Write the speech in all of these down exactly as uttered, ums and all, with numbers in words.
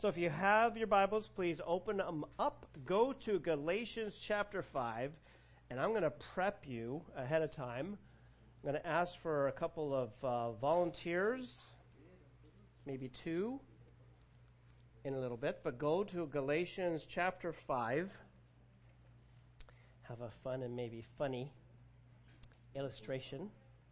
So if you have your Bibles, please open them up. Go to Galatians chapter five, and I'm going to prep you ahead of time. I'm going to ask for a couple of uh, volunteers, maybe two in a little bit, but go to Galatians chapter five. Have a fun and maybe funny illustration.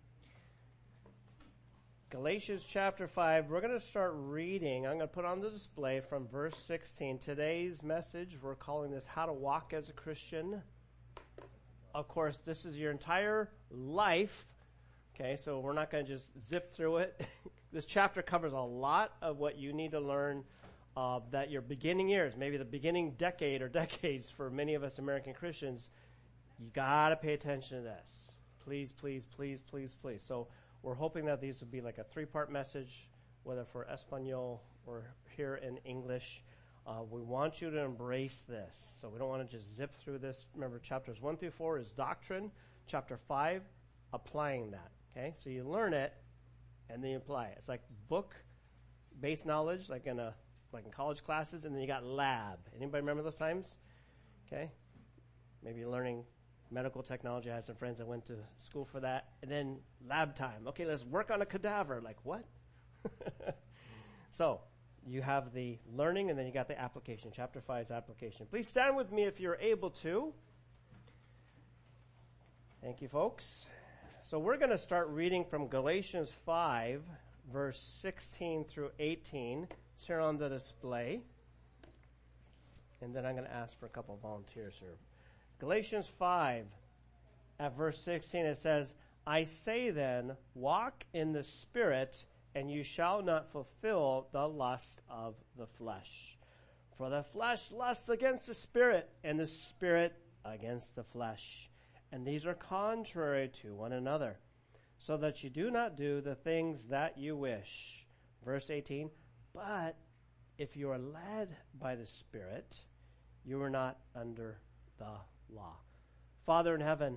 Galatians chapter five, we're going to start reading. I'm going to put on the display from verse sixteen. Today's message, we're calling this How to Walk as a Christian. Of course, this is your entire life. Okay, so we're not going to just zip through it. This chapter covers a lot of what you need to learn uh, that your beginning years, maybe the beginning decade or decades for many of us American Christians, you got to pay attention to this. Please, please, please, please, please. So we're hoping that these will be like a three-part message, whether for Espanol or here in English. Uh, we want you to embrace this. So we don't want to just zip through this. Remember, chapters one through four is doctrine. Chapter five, applying that. Okay, so you learn it, and then you apply it. It's like book-based knowledge, like in a like in college classes, and then you got lab. Anybody remember those times? Okay, maybe you're learning medical technology. I had some friends that went to school for that. And then lab time. Okay, let's work on a cadaver. Like, what? So, you have the learning, and then you got the application. Chapter five's application. Please stand with me if you're able to. Thank you, folks. So, we're going to start reading from Galatians five, verse sixteen through eighteen. It's here on the display. And then I'm going to ask for a couple of volunteers here. Galatians five, at verse sixteen, it says, I say then, walk in the Spirit, and you shall not fulfill the lust of the flesh. For the flesh lusts against the Spirit, and the Spirit against the flesh. And these are contrary to one another, so that you do not do the things that you wish. Verse eighteen, but if you are led by the Spirit, you are not under the law. Father in heaven,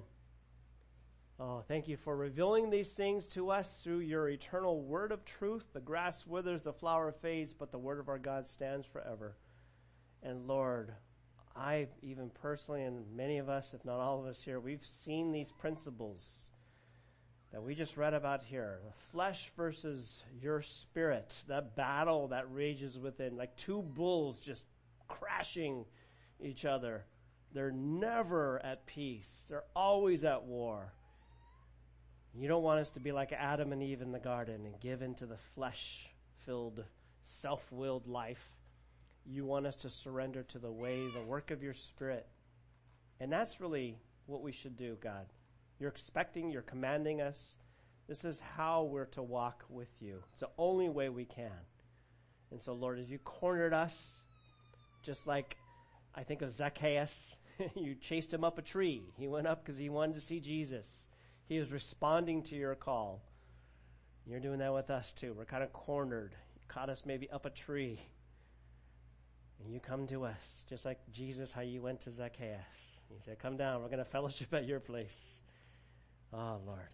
oh, thank you for revealing these things to us through your eternal word of truth. The grass withers, the flower fades, but the word of our God stands forever. And Lord, I even personally, and many of us, if not all of us here, we've seen these principles that we just read about here. The flesh versus your spirit, that battle that rages within, like two bulls just crashing each other. They're never at peace. They're always at war. You don't want us to be like Adam and Eve in the garden and give into the flesh-filled, self-willed life. You want us to surrender to the way, the work of your Spirit. And that's really what we should do, God. You're expecting, you're commanding us. This is how we're to walk with you. It's the only way we can. And so, Lord, as you cornered us, just like I think of Zacchaeus, you chased him up a tree. He went up because he wanted to see Jesus. He was responding to your call. You're doing that with us too. We're kind of cornered. You caught us maybe up a tree. And you come to us, just like Jesus, how you went to Zacchaeus. He said, come down, we're going to fellowship at your place. Oh, Lord.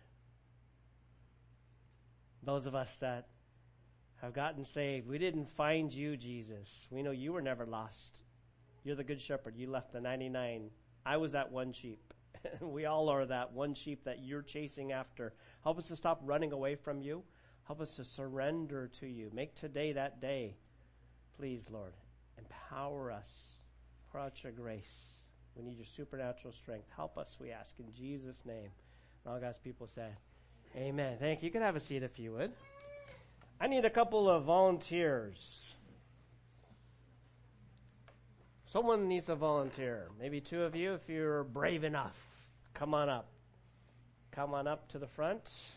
Those of us that have gotten saved, we didn't find you, Jesus. We know you were never lost. You're the good shepherd. You left the ninety-nine. I was that one sheep. We all are that one sheep that you're chasing after. Help us to stop running away from you. Help us to surrender to you. Make today that day. Please, Lord, empower us. Pour out your grace. We need your supernatural strength. Help us, we ask, in Jesus' name. And all God's people say, amen. Thank you. You can have a seat if you would. I need a couple of volunteers. Someone needs to volunteer. Maybe two of you if you're brave enough. Come on up. Come on up to the front.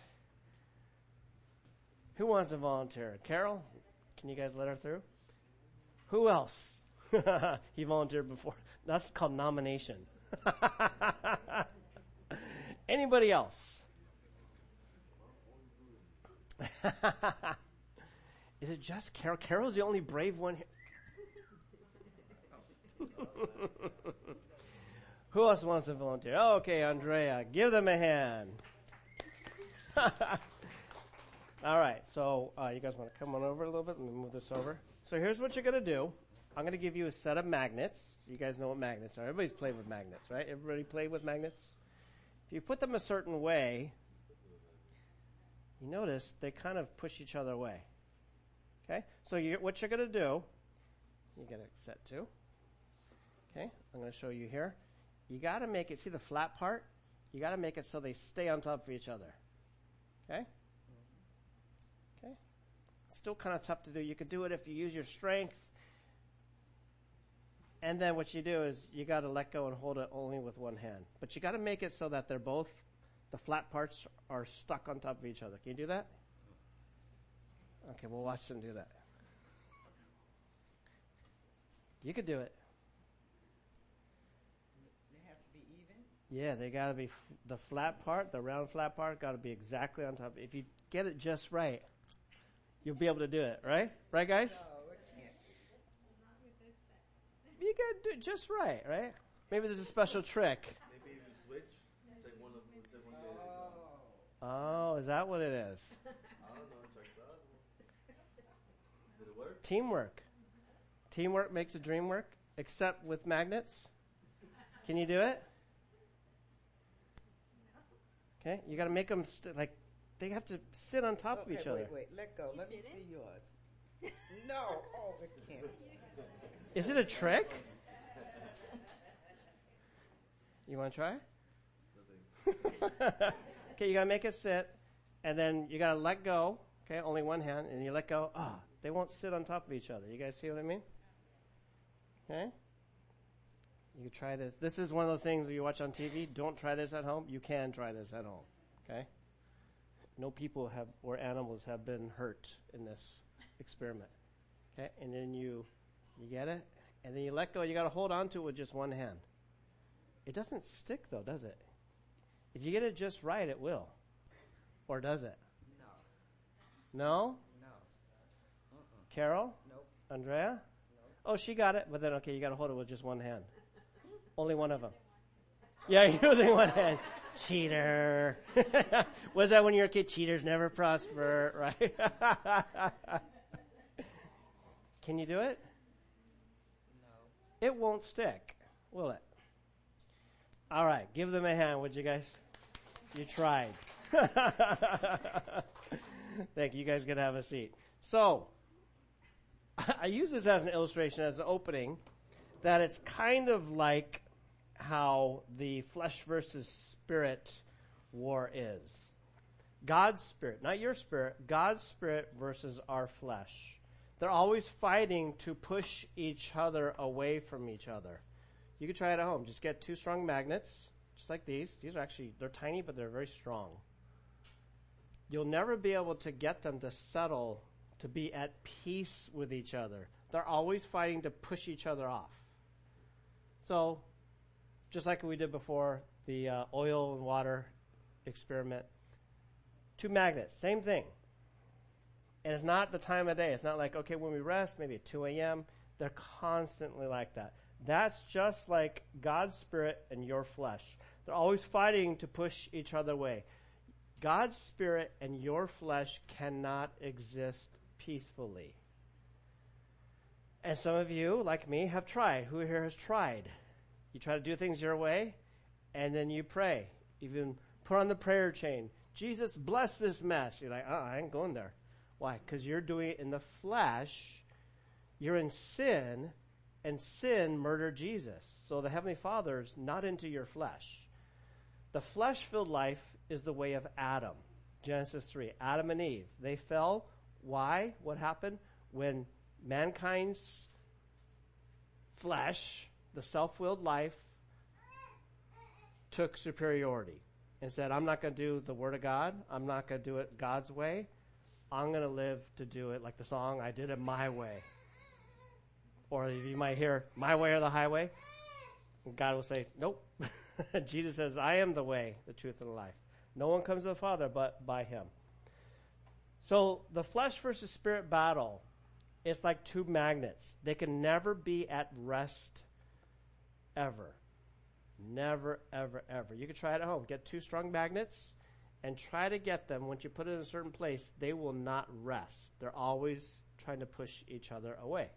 Who wants to volunteer? Carol? Can you guys let her through? Who else? He volunteered before. That's called nomination. Anybody else? Is it just Carol? Carol's the only brave one here. Who else wants to volunteer? Oh, okay, Andrea. Give them a hand. All right. So uh, you guys want to come on over a little bit? Let me move this over. So here's what you're going to do. I'm going to give you a set of magnets. You guys know what magnets are. Everybody's played with magnets, right? Everybody played with magnets? If you put them a certain way, you notice they kind of push each other away. Okay? So you, what you're going to do, you're going to set to. Okay? I'm going to show you here. You got to make it, see the flat part? You got to make it so they stay on top of each other. Okay? Okay? Still kind of tough to do. You could do it if you use your strength. And then what you do is you got to let go and hold it only with one hand. But you got to make it so that they're both, the flat parts are stuck on top of each other. Can you do that? Okay, we'll watch them do that. You could do it. They have to be even? Yeah, they got to be, f- the flat part, the round flat part, got to be exactly on top. If you get it just right, you'll be able to do it, right? Right, guys? No, it can't. You got to do it just right, right? Maybe there's a special trick. Maybe if you switch, take one of take one day. Oh. Oh, is that what it is? I don't know, check that out. Did it work? Teamwork. Teamwork makes the dream work, except with magnets. Can you do it? Okay, you got to make them st- like they have to sit on top Okay, of each wait, other. wait, let go. Let me did see it? yours. No, oh, it can't. Is it a trick? You want to try? Okay, you got to make it sit, and then you got to let go. Okay, only one hand, and you let go. Ah, they won't sit on top of each other. You guys see what I mean? Okay? You can try this. This is one of those things you watch on T V. Don't try this at home. You can try this at home. Okay? No people have or animals have been hurt in this experiment. Okay? And then you you get it, and then you let go. You got to hold on to it with just one hand. It doesn't stick though, does it? If you get it just right, it will. Or does it? No, No? no. Uh-uh. Carol? Nope. Andrea? Nope. Oh, she got it, but then, okay, you got to hold it with just one hand. Only one of them. Yeah, you're using one hand. Cheater. Was that when you were a kid? Cheaters never prosper, right? Can you do it? No. It won't stick, will it? All right, give them a hand, would you guys? You tried. Thank you. You guys get to have a seat. So, I use this as an illustration, as an opening, that it's kind of like how the flesh versus spirit war is. God's spirit, not your spirit, God's spirit versus our flesh. They're always fighting to push each other away from each other. You can try it at home. Just get two strong magnets, just like these. These are actually, they're tiny, but they're very strong. You'll never be able to get them to settle, to be at peace with each other. They're always fighting to push each other off. So, just like we did before, the uh, oil and water experiment, two magnets, same thing. And it's not the time of day. It's not like, okay, when we rest, maybe at two a.m., they're constantly like that. That's just like God's spirit and your flesh. They're always fighting to push each other away. God's spirit and your flesh cannot exist peacefully. And some of you, like me, have tried. Who here has tried? You try to do things your way, and then you pray. Even put on the prayer chain. Jesus, bless this mess. You're like, uh, I ain't going there. Why? Because you're doing it in the flesh. You're in sin, and sin murdered Jesus. So the Heavenly Father's not into your flesh. The flesh-filled life is the way of Adam. Genesis three, Adam and Eve. They fell. Why? What happened? When mankind's flesh, the self-willed life, took superiority and said, I'm not going to do the Word of God. I'm not going to do it God's way. I'm going to live to do it like the song, I did it my way. Or you might hear, my way or the highway. And God will say, nope. Jesus says, I am the way, the truth, and the life. No one comes to the Father but by him. So the flesh versus spirit battle, it's like two magnets. They can never be at rest ever. Never, ever, ever. You can try it at home. Get two strong magnets and try to get them. Once you put it in a certain place, they will not rest. They're always trying to push each other away.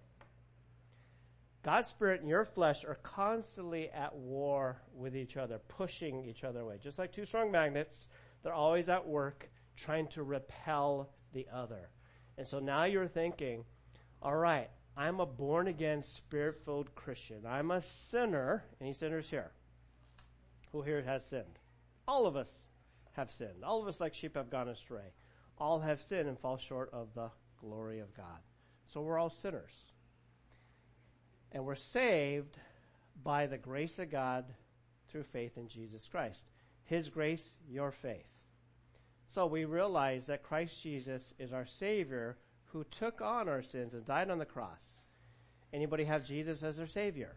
God's Spirit and your flesh are constantly at war with each other, pushing each other away. Just like two strong magnets, they're always at work trying to repel the other. And so now you're thinking, all right, I'm a born-again, Spirit-filled Christian. I'm a sinner. Any sinners here? Who here has sinned? All of us have sinned. All of us like sheep have gone astray. All have sinned and fall short of the glory of God. So we're all sinners. And we're saved by the grace of God through faith in Jesus Christ. His grace, your faith. So we realize that Christ Jesus is our Savior who took on our sins and died on the cross. Anybody have Jesus as their Savior?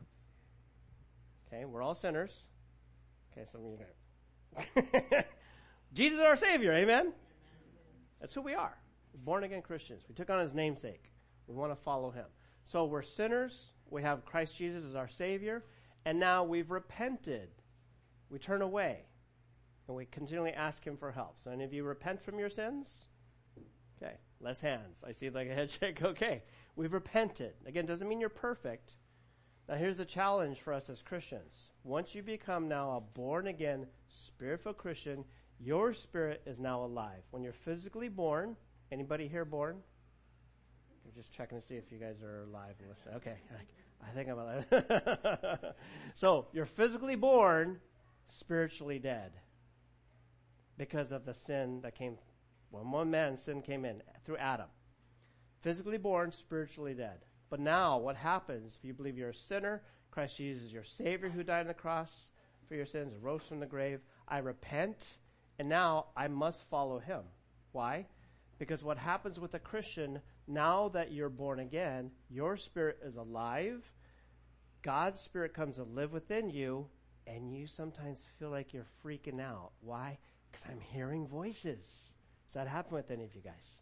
Okay, we're all sinners. Okay, some of you guys. Jesus is our Savior, amen? That's who we are. We're born again Christians. We took on His namesake. We want to follow Him. So we're sinners. We have Christ Jesus as our Savior. And now we've repented. We turn away. And we continually ask Him for help. So any of you repent from your sins? Okay, less hands. I see like a head shake. Okay, we've repented. Again, doesn't mean you're perfect. Now here's the challenge for us as Christians. Once you become now a born-again, Spirit-filled Christian, your spirit is now alive. When you're physically born, anybody here born? I'm just checking to see if you guys are alive and listening. Okay, I think I'm alive. So you're physically born, spiritually dead. Because of the sin that came, when one man sin came in through Adam. Physically born, spiritually dead. But now what happens if you believe you're a sinner, Christ Jesus is your Savior who died on the cross for your sins, rose from the grave. I repent, and now I must follow Him. Why? Because what happens with a Christian, now that you're born again, your spirit is alive, God's Spirit comes to live within you, and you sometimes feel like you're freaking out. Why? Because I'm hearing voices. Does that happen with any of you guys?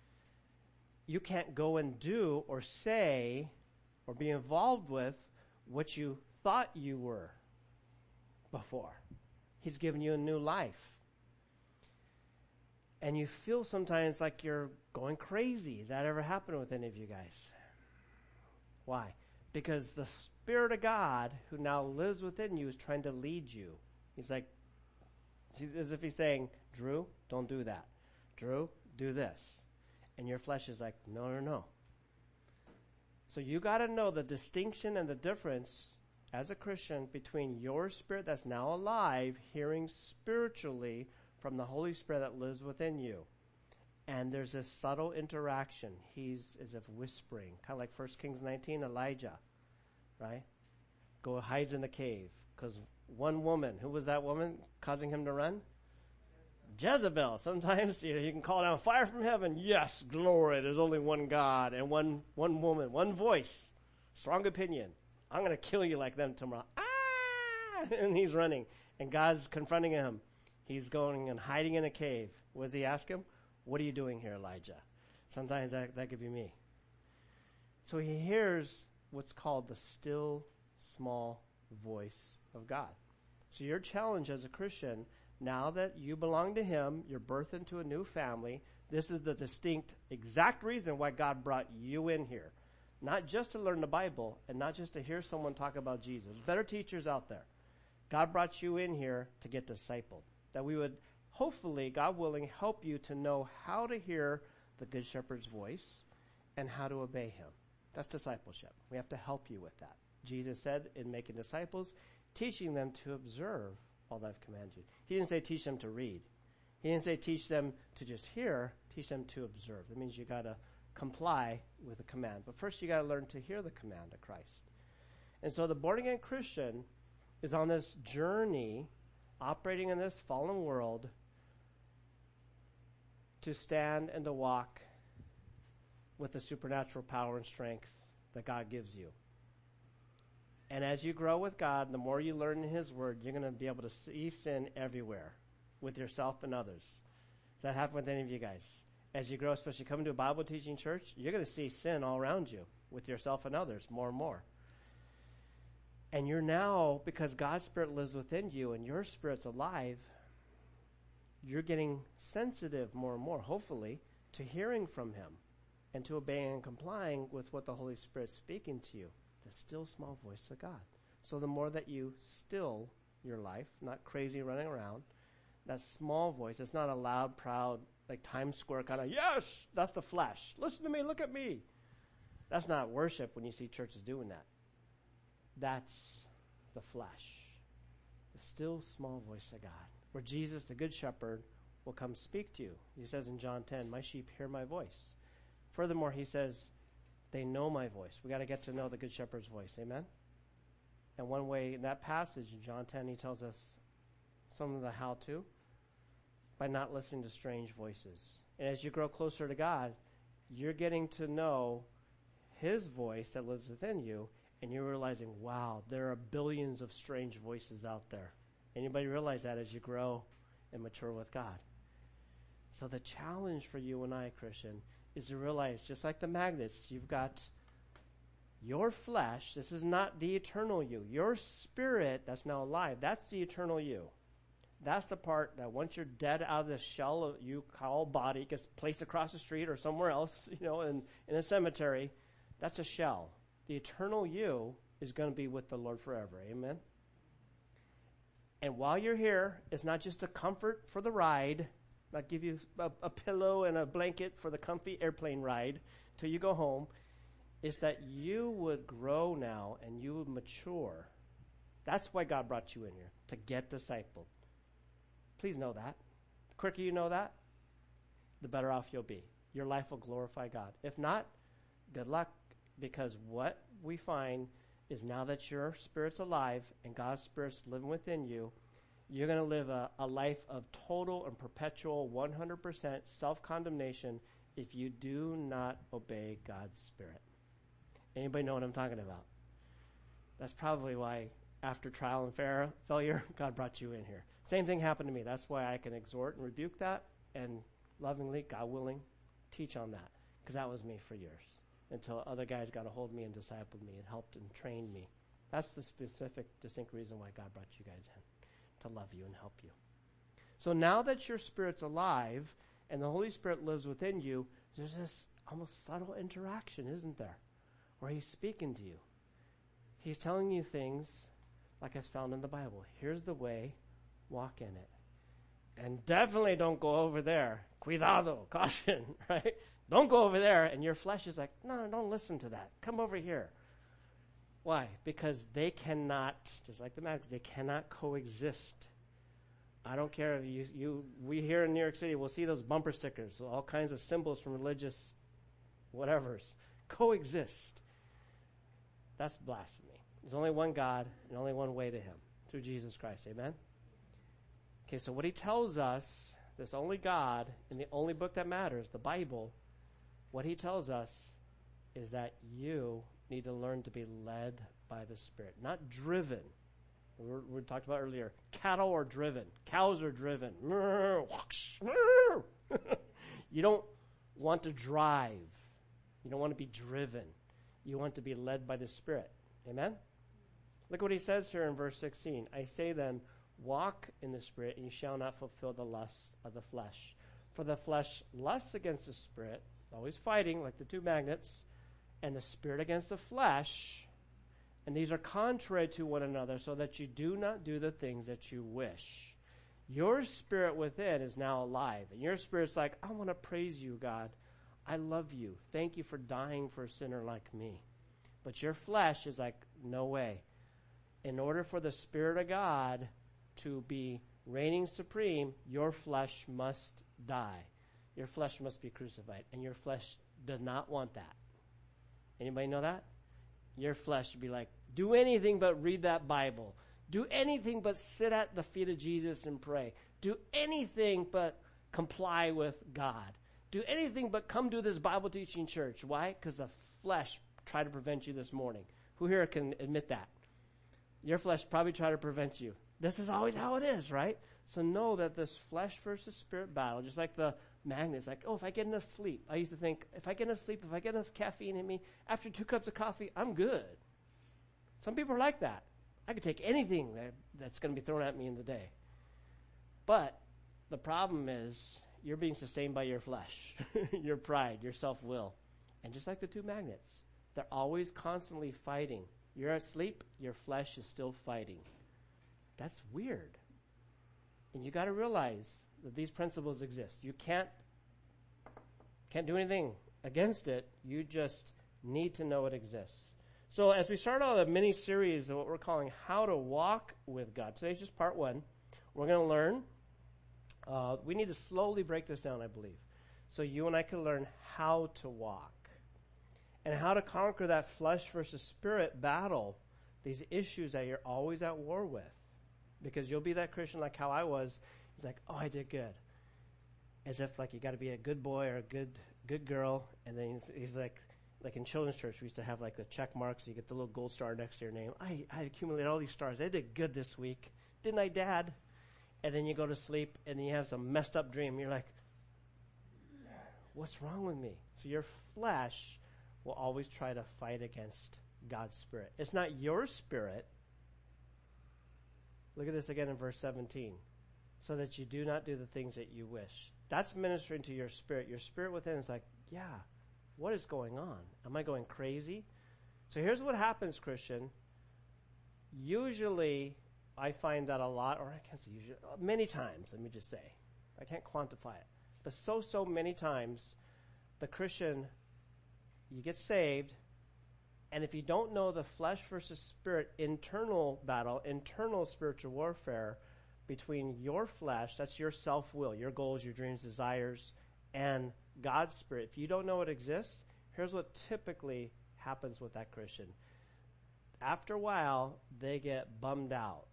You can't go and do or say or be involved with what you thought you were before. He's given you a new life. And you feel sometimes like you're going crazy. Has that ever happened with any of you guys? Why? Because the Spirit of God who now lives within you is trying to lead you. He's like, he's, as if he's saying, Drew, don't do that. Drew, do this. And your flesh is like, no, no, no. So you got to know the distinction and the difference as a Christian between your spirit that's now alive, hearing spiritually from the Holy Spirit that lives within you. And there's this subtle interaction. He's as if whispering, kind of like First Kings nineteen, Elijah, right? Go hides in the cave. Because one woman, who was that woman causing him to run? Jezebel. Sometimes you know, you can call down fire from heaven. Yes, glory. There's only one God and one one woman, one voice. Strong opinion. I'm going to kill you like them tomorrow. Ah! And he's running. And God's confronting him. He's going and hiding in a cave. What does he ask him? What are you doing here, Elijah? Sometimes that, that could be me. So he hears what's called the still, small voice of God. So your challenge as a Christian, now that you belong to Him, you're birthed into a new family, this is the distinct, exact reason why God brought you in here. Not just to learn the Bible and not just to hear someone talk about Jesus. There's better teachers out there. God brought you in here to get discipled. That we would, hopefully, God willing, help you to know how to hear the Good Shepherd's voice and how to obey Him. That's discipleship. We have to help you with that. Jesus said in making disciples, teaching them to observe all that I've commanded you. He didn't say teach them to read. He didn't say teach them to just hear, teach them to observe. That means you got to comply with the command. But first you got to learn to hear the command of Christ. And so the born-again Christian is on this journey, operating in this fallen world, to stand and to walk with the supernatural power and strength that God gives you. And as you grow with God, the more you learn in His Word, you're going to be able to see sin everywhere with yourself and others. Does that happen with any of you guys? As you grow, especially coming to a Bible teaching church, you're going to see sin all around you with yourself and others more and more. And you're now, because God's Spirit lives within you and your spirit's alive, you're getting sensitive more and more, hopefully, to hearing from Him. and to obeying and complying with what the Holy Spirit's speaking to you. The still small voice of God. So the more that you still your life, not crazy running around, that small voice, it's not a loud, proud, like Times Square kind of, yes, that's the flesh. Listen to me, look at me. That's not worship when you see churches doing that. That's the flesh. The still small voice of God, where Jesus, the Good Shepherd, will come speak to you. He says in John ten, my sheep hear my voice. Furthermore, he says, they know my voice. We got to get to know the Good Shepherd's voice. Amen? And one way in that passage in John ten, he tells us some of the how-to by not listening to strange voices. And as you grow closer to God, you're getting to know his voice that lives within you, and you're realizing, wow, there are billions of strange voices out there. Anybody realize that as you grow and mature with God? So the challenge for you and I, Christian, is to realize, just like the magnets, you've got your flesh. This is not the eternal you. Your spirit that's now alive, that's the eternal you. That's the part that once you're dead out of the shell of you call body, gets placed across the street or somewhere else, you know, in, in a cemetery, that's a shell. The eternal you is going to be with the Lord forever. Amen? And while you're here, it's not just a comfort for the ride, not give you a, a pillow and a blanket for the comfy airplane ride till you go home. Is that you would grow now and you would mature. That's why God brought you in here, to get discipled. Please know that. The quicker you know that, the better off you'll be. Your life will glorify God. If not, good luck, because what we find is now that your spirit's alive and God's spirit's living within you, you're going to live a, a life of total and perpetual one hundred percent self-condemnation if you do not obey God's spirit. Anybody know what I'm talking about? That's probably why after trial and fair, failure, God brought you in here. Same thing happened to me. That's why I can exhort and rebuke that and lovingly, God willing, teach on that. Because that was me for years until other guys got a hold of me and discipled me and helped and trained me. That's the specific, distinct reason why God brought you guys in, to love you and help you. So now that your spirit's alive and the Holy Spirit lives within you, there's this almost subtle interaction, isn't there? Where he's speaking to you. He's telling you things like it's found in the Bible. Here's the way, walk in it. And definitely don't go over there. Cuidado, caution, right? Don't go over there. And your flesh is like, no, no, don't listen to that. Come over here. Why? Because they cannot, just like the mags, they cannot coexist. I don't care if you, you, we here in New York City will see those bumper stickers, all kinds of symbols from religious whatevers. Coexist. That's blasphemy. There's only one God and only one way to him, through Jesus Christ. Amen? Okay, so what he tells us, this only God in the only book that matters, the Bible, what he tells us is that you need to learn to be led by the Spirit, not driven. We, were, we talked about earlier, cattle are driven. Cows are driven. You don't want to drive. You don't want to be driven. You want to be led by the Spirit. Amen? Look what he says here in verse sixteen. I say then, walk in the Spirit, and you shall not fulfill the lusts of the flesh. For the flesh lusts against the Spirit, always fighting like the two magnets, and the Spirit against the flesh, and these are contrary to one another, so that you do not do the things that you wish. Your spirit within is now alive, and your spirit's like, I want to praise you, God. I love you. Thank you for dying for a sinner like me. But your flesh is like, no way. In order for the Spirit of God to be reigning supreme, your flesh must die. Your flesh must be crucified. And your flesh does not want that. Anybody know that? Your flesh should be like, do anything but read that Bible. Do anything but sit at the feet of Jesus and pray. Do anything but comply with God. Do anything but come to this Bible teaching church. Why? Because the flesh tried to prevent you this morning. Who here can admit that? Your flesh probably tried to prevent you. This is always how it is, right? So know that this flesh versus spirit battle, just like the magnets, like, oh, if I get enough sleep. I used to think, if I get enough sleep, if I get enough caffeine in me, after two cups of coffee, I'm good. Some people are like that. I could take anything that, that's going to be thrown at me in the day. But the problem is, you're being sustained by your flesh, your pride, your self-will. And just like the two magnets, they're always constantly fighting. You're asleep, your flesh is still fighting. That's weird. And you got to realize that these principles exist. You can't can't do anything against it. You just need to know it exists. So as we start out a mini series of what we're calling How to Walk with God, today's just part one. We're going to learn. Uh, we need to slowly break this down, I believe, so you and I can learn how to walk and how to conquer that flesh versus spirit battle, these issues that you're always at war with. Because you'll be that Christian like how I was. He's like, oh, I did good. As if like you got to be a good boy or a good good girl. And then he's, he's like, like in children's church, we used to have like the check marks. So you get the little gold star next to your name. I, I accumulated all these stars. I did good this week. Didn't I, Dad? And then you go to sleep and you have some messed up dream. You're like, what's wrong with me? So your flesh will always try to fight against God's spirit. It's not your spirit. Look at this again in verse seventeen. So that you do not do the things that you wish. That's ministering to your spirit. Your spirit within is like, yeah, what is going on? Am I going crazy? So here's what happens, Christian. Usually, I find that a lot, or I can't say usually, many times, let me just say. I can't quantify it. But so, so many times, the Christian, you get saved, and if you don't know the flesh versus spirit internal battle, internal spiritual warfare between your flesh, that's your self-will, your goals, your dreams, desires, and God's spirit, if you don't know it exists, here's what typically happens with that Christian. After a while, they get bummed out.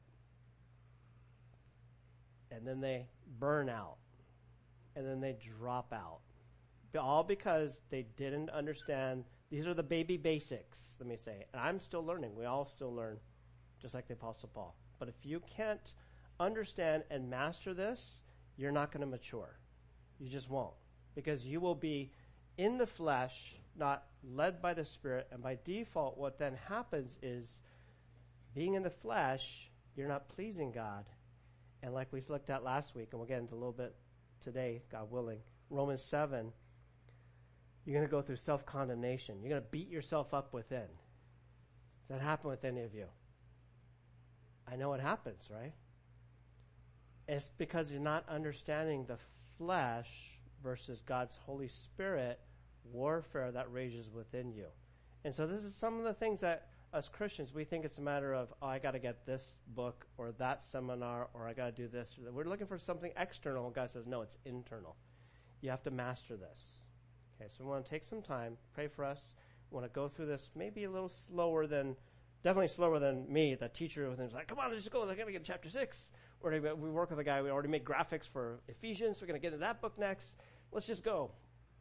And then they burn out. And then they drop out. All because they didn't understand. These are the baby basics, let me say. And I'm still learning. We all still learn, just like the Apostle Paul. But if you can't understand and master this, you're not going to mature. You just won't. Because you will be in the flesh, not led by the Spirit. And by default, what then happens is, being in the flesh, you're not pleasing God. And like we looked at last week, and we'll get into a little bit today, God willing, Romans seven, you're going to go through self-condemnation. You're going to beat yourself up within. Does that happen with any of you? I know it happens, right? It's because you're not understanding the flesh versus God's Holy Spirit warfare that rages within you. And so this is some of the things that us Christians, we think it's a matter of, oh, I got to get this book or that seminar or I got to do this. Or that. We're looking for something external. And God says, no, it's internal. You have to master this. Okay, so we want to take some time, pray for us. We want to go through this maybe a little slower than, definitely slower than me, the teacher who was like, come on, let's just go. They're going to get to chapter six. Or we work with a guy, we already made graphics for Ephesians. We're going to get into that book next. Let's just go.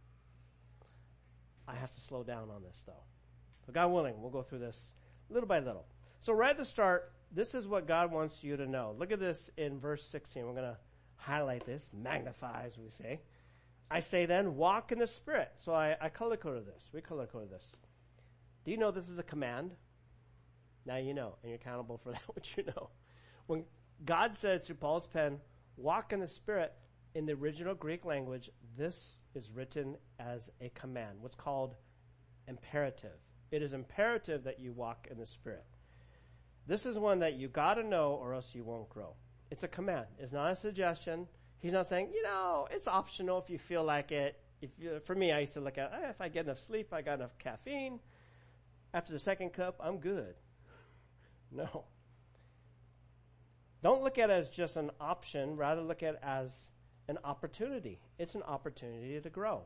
I have to slow down on this, though. So God willing, we'll go through this little by little. So right at the start, this is what God wants you to know. Look at this in verse sixteen. We're going to highlight this, magnify, as we say. I say then, walk in the Spirit. So I, I color-coded this. We color-coded this. Do you know this is a command? Now you know, and you're accountable for that, what you know. When God says through Paul's pen, walk in the Spirit, in the original Greek language, this is written as a command, what's called imperative. It is imperative that you walk in the Spirit. This is one that you got to know or else you won't grow. It's a command. It's not a suggestion. He's not saying, you know, it's optional if you feel like it. If you, for me, I used to look at, eh, if I get enough sleep, I got enough caffeine. After the second cup, I'm good. No. Don't look at it as just an option. Rather, look at it as an opportunity. It's an opportunity to grow.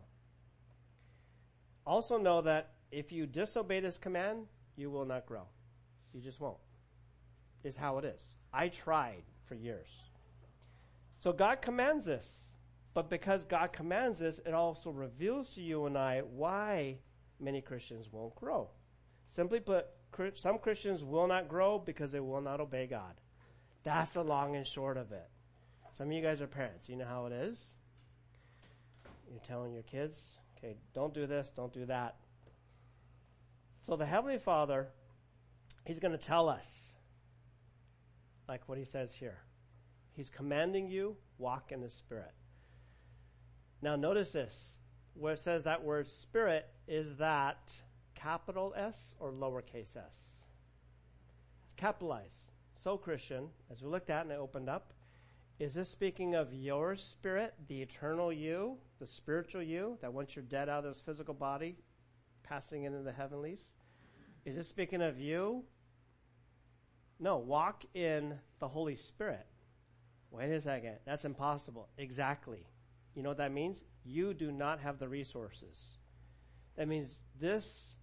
Also know that if you disobey this command, you will not grow. You just won't. Is how it is. I tried for years. So God commands this. But because God commands this, it also reveals to you and I why many Christians won't grow. Simply put, some Christians will not grow because they will not obey God. That's the long and short of it. Some of you guys are parents. You know how it is. You're telling your kids, okay, don't do this, don't do that. So the Heavenly Father, He's going to tell us, like what He says here. He's commanding you, walk in the Spirit. Now notice this. where it says that word spirit, is that capital S or lowercase s? It's capitalized. So, Christian, as we looked at and I opened up, is this speaking of your spirit, the eternal you, the spiritual you, that once you're dead out of this physical body, passing into the heavenlies? Is this speaking of you? No, walk in the Holy Spirit. Wait a second. That's impossible. Exactly. You know what that means? You do not have the resources. That means this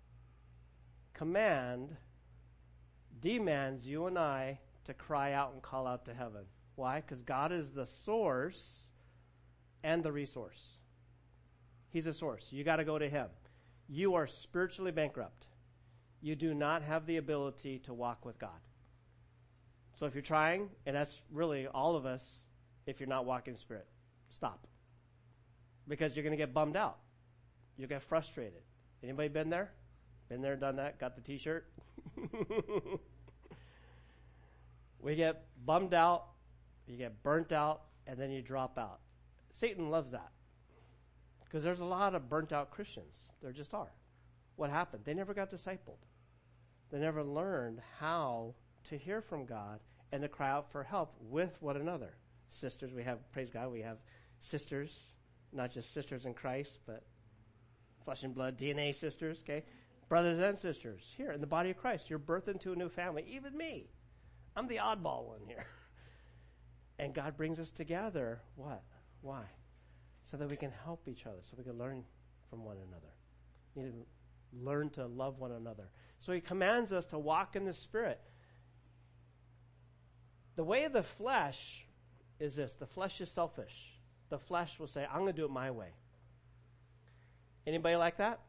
command demands you and I to cry out and call out to heaven. Why? Because God is the source and the resource. He's the source. You got to go to him. You are spiritually bankrupt. You do not have the ability to walk with God. So if you're trying, and that's really all of us, if you're not walking in spirit, stop. Because you're going to get bummed out. You'll get frustrated. Anybody been there? Been there, done that, got the t-shirt? We get bummed out, you get burnt out, and then you drop out. Satan loves that. Because there's a lot of burnt out Christians. There just are. What happened? They never got discipled. They never learned how to hear from God and to cry out for help with one another. Sisters, we have, praise God, we have sisters, not just sisters in Christ, but flesh and blood, D N A sisters, okay? Brothers and sisters, here in the body of Christ, you're birthed into a new family. Even me. I'm the oddball one here. And God brings us together. What? Why? So that we can help each other, so we can learn from one another. We need to learn to love one another. So he commands us to walk in the Spirit. The way of the flesh is this. The flesh is selfish. The flesh will say, I'm going to do it my way. Anybody like that?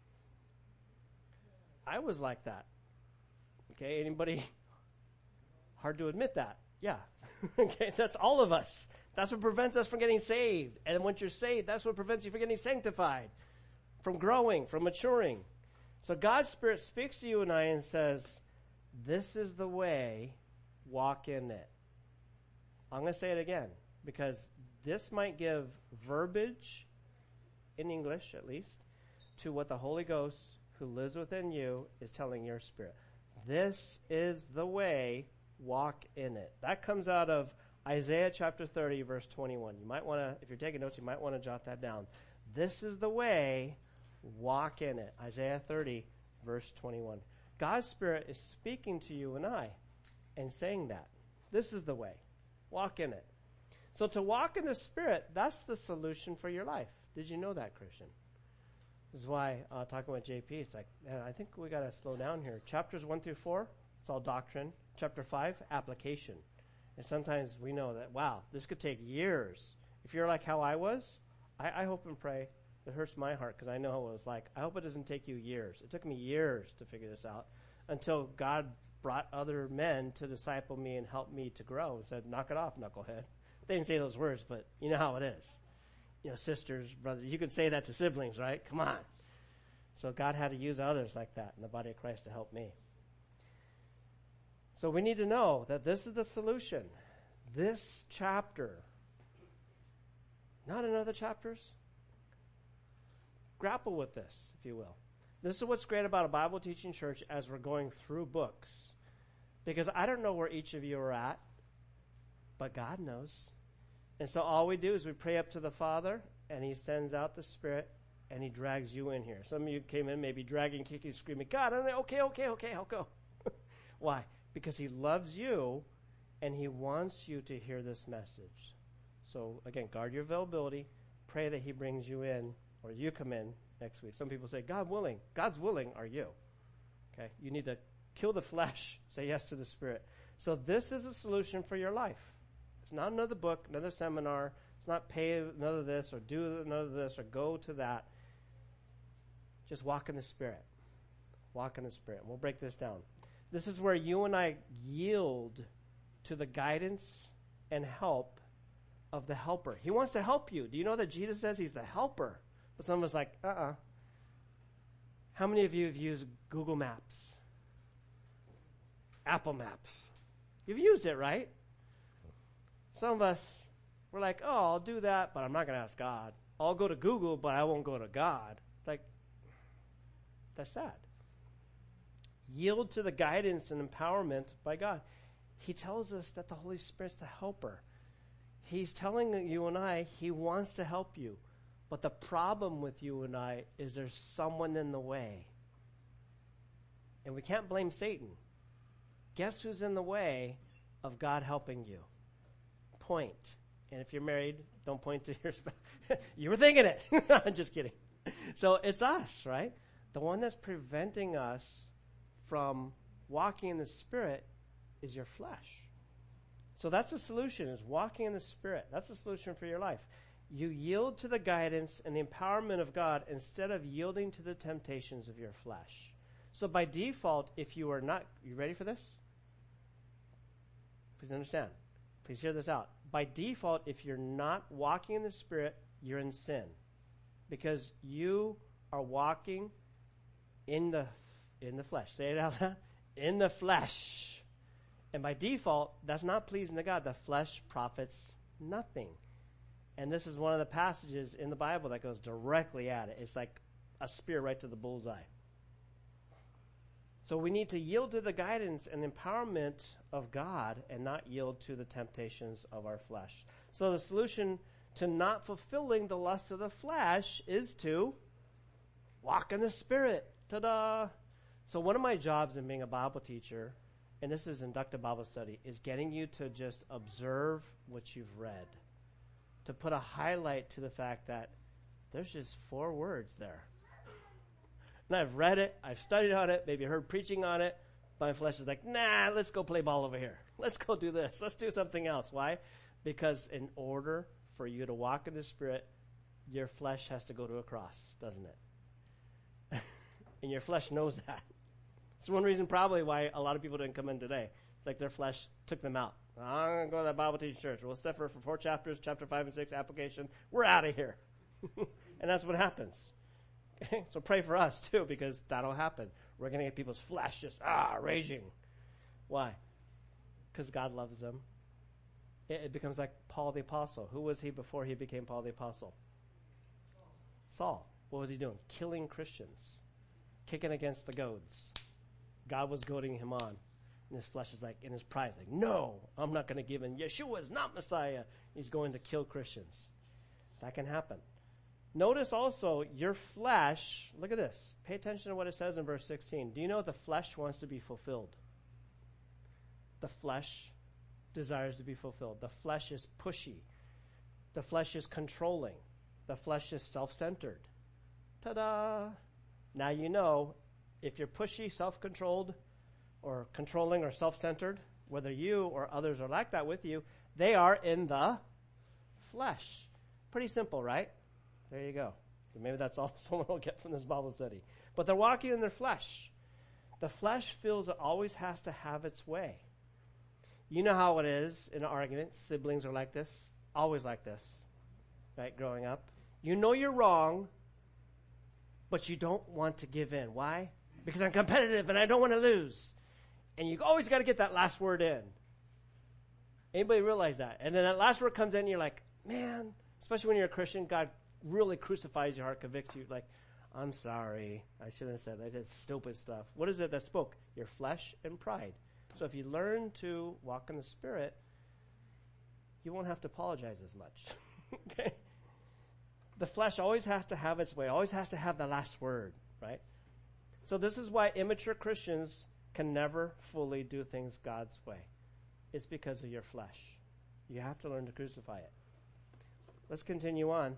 I was like that. Okay, anybody hard to admit that? Yeah. Okay, that's all of us. That's what prevents us from getting saved. And once you're saved, that's what prevents you from getting sanctified, from growing, from maturing. So God's Spirit speaks to you and I and says, this is the way, walk in it. I'm going to say it again because this might give verbiage, in English at least, to what the Holy Ghost who lives within you is telling your spirit. This is the way, walk in it. That comes out of Isaiah chapter thirty, verse twenty-one. You might want to, if you're taking notes, you might want to jot that down. This is the way, walk in it. Isaiah thirty, verse twenty-one. God's Spirit is speaking to you and I and saying that. This is the way. Walk in it. So to walk in the Spirit, that's the solution for your life. Did you know that, Christian? This is why, uh, talking with J P, it's like, man, I think we got to slow down here. Chapters one through four, it's all doctrine. Chapter five, application. And sometimes we know that, wow, this could take years. If you're like how I was, I, I hope and pray. It hurts my heart because I know what it was like. I hope it doesn't take you years. It took me years to figure this out until God brought other men to disciple me and help me to grow and said, knock it off, knucklehead. They didn't say those words, but you know how it is. You know, sisters, brothers, you could say that to siblings, right? Come on. So God had to use others like that in the body of Christ to help me. So we need to know that this is the solution. This chapter, not in other chapters. Grapple with this, if you will. This is what's great about a Bible teaching church as we're going through books. Because I don't know where each of you are at, but God knows. And so all we do is we pray up to the Father, and he sends out the Spirit, and he drags you in here. Some of you came in maybe dragging, kicking, screaming, God, I'm like, okay, okay, okay, I'll go. Why? Because he loves you, and he wants you to hear this message. So, again, guard your availability. Pray that he brings you in, or you come in next week. Some people say, God willing. God's willing, are you? Okay? You need to kill the flesh. Say yes to the Spirit. So this is a solution for your life. It's not another book, another seminar. It's not pay another this or do another this or go to that. Just walk in the Spirit. Walk in the Spirit. We'll break this down. This is where you and I yield to the guidance and help of the helper. He wants to help you. Do you know that Jesus says he's the helper? But some of us like, uh-uh. How many of you have used Google Maps? Apple Maps? You've used it, right? Some of us, we're like, oh, I'll do that, but I'm not going to ask God. I'll go to Google, but I won't go to God. It's like, that's sad. Yield to the guidance and empowerment by God. He tells us that the Holy Spirit's the helper. He's telling you and I, he wants to help you. But the problem with you and I is there's someone in the way. And we can't blame Satan. Guess who's in the way of God helping you? Point. And if you're married, don't point to your spouse. You were thinking it. I'm just kidding. So it's us, right? The one that's preventing us from walking in the Spirit is your flesh. So that's the solution, is walking in the Spirit. That's the solution for your life. You yield to the guidance and the empowerment of God instead of yielding to the temptations of your flesh. So by default, if you are not, you ready for this? Please understand. Please hear this out. By default, if you're not walking in the Spirit, you're in sin. Because you are walking in the in the flesh. Say it out loud. In the flesh. And by default, that's not pleasing to God. The flesh profits nothing. And this is one of the passages in the Bible that goes directly at it. It's like a spear right to the bullseye. So we need to yield to the guidance and empowerment of God and not yield to the temptations of our flesh. So the solution to not fulfilling the lust of the flesh is to walk in the Spirit. Ta-da! So one of my jobs in being a Bible teacher, and this is inductive Bible study, is getting you to just observe what you've read. To put a highlight to the fact that there's just four words there. And I've read it, I've studied on it, maybe heard preaching on it. My flesh is like, nah, let's go play ball over here. Let's go do this. Let's do something else. Why? Because in order for you to walk in the Spirit, your flesh has to go to a cross, doesn't it? And your flesh knows that. It's one reason probably why a lot of people didn't come in today. It's like their flesh took them out. I'm going to go to that Bible teaching church. We'll stay for four chapters, chapter five and six, application. We're out of here. And that's what happens. Okay? So pray for us, too, because that'll happen. We're going to get people's flesh just, ah, raging. Why? Because God loves them. It, it becomes like Paul the Apostle. Who was he before he became Paul the Apostle? Saul. What was he doing? Killing Christians. Kicking against the goads. God was goading him on. And his flesh is like, in his pride, like, no, I'm not going to give in. Yeshua is not Messiah. He's going to kill Christians. That can happen. Notice also your flesh, look at this. Pay attention to what it says in verse sixteen. Do you know the flesh wants to be fulfilled? The flesh desires to be fulfilled. The flesh is pushy. The flesh is controlling. The flesh is self-centered. Ta-da! Now you know, if you're pushy, self-controlled, or controlling or self-centered, whether you or others are like that with you, they are in the flesh. Pretty simple, right? There you go. Maybe that's all someone will get from this Bible study. But they're walking in their flesh. The flesh feels it always has to have its way. You know how it is in an argument. Siblings are like this, always like this, right, growing up. You know you're wrong, but you don't want to give in. Why? Because I'm competitive and I don't want to lose. And you always got to get that last word in. Anybody realize that? And then that last word comes in and you're like, man, especially when you're a Christian, God really crucifies your heart, convicts you. Like, I'm sorry. I shouldn't have said that. I said stupid stuff. What is it that spoke? Your flesh and pride. So if you learn to walk in the Spirit, you won't have to apologize as much. Okay? The flesh always has to have its way, always has to have the last word, right? So this is why immature Christians can never fully do things God's way. It's because of your flesh. You have to learn to crucify it. Let's continue on.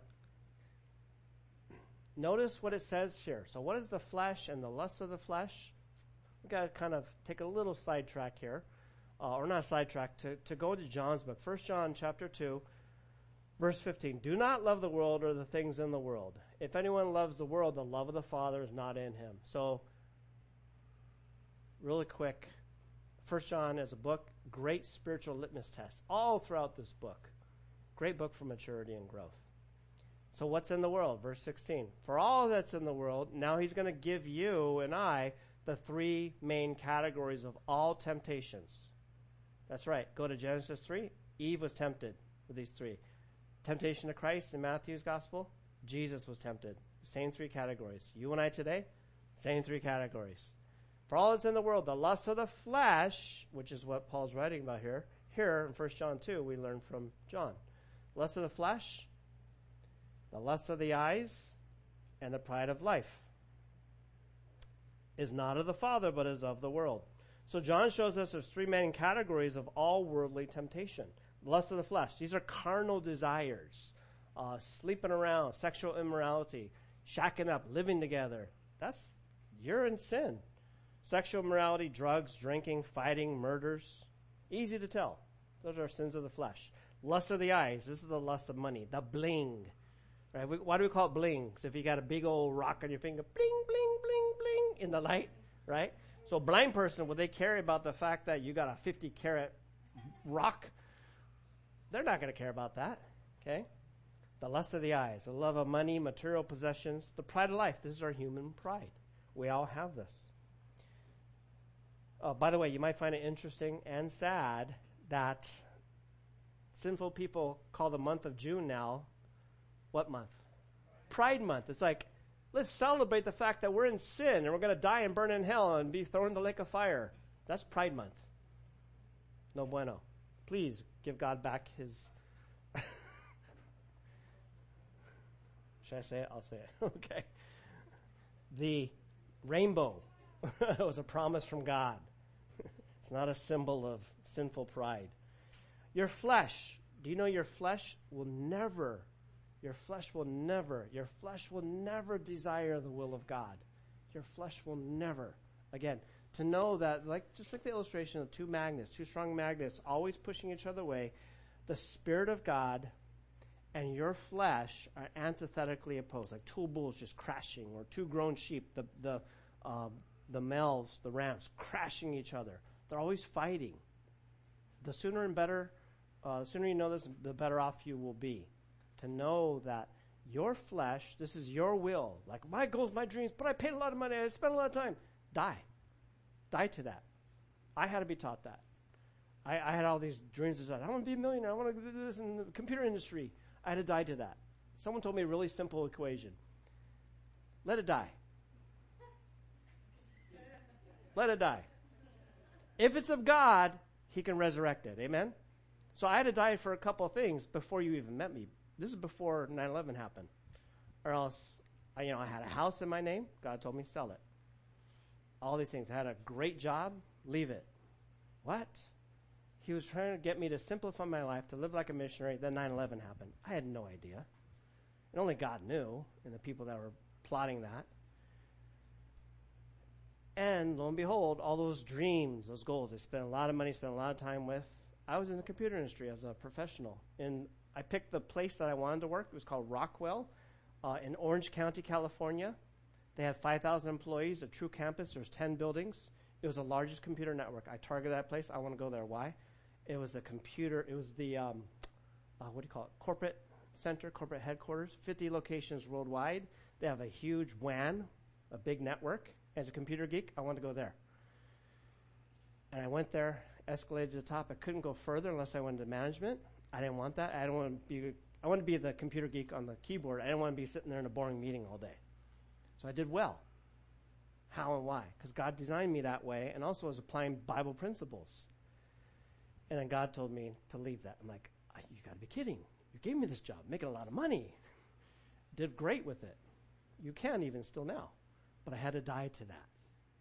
Notice what it says here. So what is the flesh and the lust of the flesh? We've got to kind of take a little sidetrack here, uh, or not sidetrack, to, to go to John's book. First John chapter two, verse fifteen. Do not love the world or the things in the world. If anyone loves the world, the love of the Father is not in him. So, really quick, First John is a book, great spiritual litmus test, all throughout this book. Great book for maturity and growth. So what's in the world? Verse sixteen. For all that's in the world, now he's going to give you and I the three main categories of all temptations. That's right. Go to Genesis three. Eve was tempted with these three. Temptation of Christ in Matthew's gospel. Jesus was tempted. Same three categories. You and I today, same three categories. For all that's in the world, the lust of the flesh, which is what Paul's writing about here. Here in First John two, we learn from John. Lust of the flesh, the lust of the eyes, and the pride of life is not of the Father, but is of the world. So John shows us there's three main categories of all worldly temptation. Lust of the flesh. These are carnal desires. Uh, sleeping around, sexual immorality, shacking up, living together. That's, you're in sin. Sexual immorality, drugs, drinking, fighting, murders. Easy to tell. Those are sins of the flesh. Lust of the eyes. This is the lust of money. The bling. Right? We, why do we call it bling? Because if you got a big old rock on your finger, bling, bling, bling, bling, in the light, right? So a blind person, would they care about the fact that you got a fifty carat rock? They're not going to care about that, okay? The lust of the eyes, the love of money, material possessions, the pride of life. This is our human pride. We all have this. Uh, by the way, you might find it interesting and sad that sinful people call the month of June now, what month? Pride Month. It's like, let's celebrate the fact that we're in sin and we're going to die and burn in hell and be thrown in the lake of fire. That's Pride Month. No bueno. Please give God back his... Should I say it? I'll say it. Okay. The rainbow was a promise from God. It's not a symbol of sinful pride. Your flesh. Do you know your flesh will never, your flesh will never, your flesh will never desire the will of God. Your flesh will never. Again, to know that, like just like the illustration of two magnets, two strong magnets always pushing each other away, the Spirit of God and your flesh are antithetically opposed, like two bulls just crashing, or two grown sheep, the the um, the males, the rams, crashing each other. They're always fighting. The sooner and better, uh, the sooner you know this, the better off you will be. To know that your flesh, this is your will, like my goals, my dreams, but I paid a lot of money, I spent a lot of time. Die. Die to that. I had to be taught that. I, I had all these dreams. I want to be a millionaire. I want to do this in the computer industry. I had to die to that. Someone told me a really simple equation. Let it die. Let it die. If it's of God, he can resurrect it. Amen? So I had to die for a couple of things before you even met me. This is before nine eleven happened. Or else, I, you know, I had a house in my name. God told me, sell it. All these things. I had a great job. Leave it. What? He was trying to get me to simplify my life, to live like a missionary. Then nine eleven happened. I had no idea. And only God knew, and the people that were plotting that. And lo and behold, all those dreams, those goals, I spent a lot of money, spent a lot of time with. I was in the computer industry as a professional. And I picked the place that I wanted to work. It was called Rockwell uh, in Orange County, California. They had five thousand employees, a true campus. There was ten buildings. It was the largest computer network. I targeted that place. I want to go there. Why? It was the computer. It was the, um, uh, what do you call it, corporate center, corporate headquarters, fifty locations worldwide. They have a huge W A N, a big network. As a computer geek, I wanted to go there. And I went there, escalated to the top. I couldn't go further unless I went into management. I didn't want that. I didn't want to be, I wanted to be the computer geek on the keyboard. I didn't want to be sitting there in a boring meeting all day. So I did well. How and why? Because God designed me that way, and also was applying Bible principles. And then God told me to leave that. I'm like, you got to be kidding. You gave me this job, making a lot of money. Did great with it. You can even still now. But I had to die to that.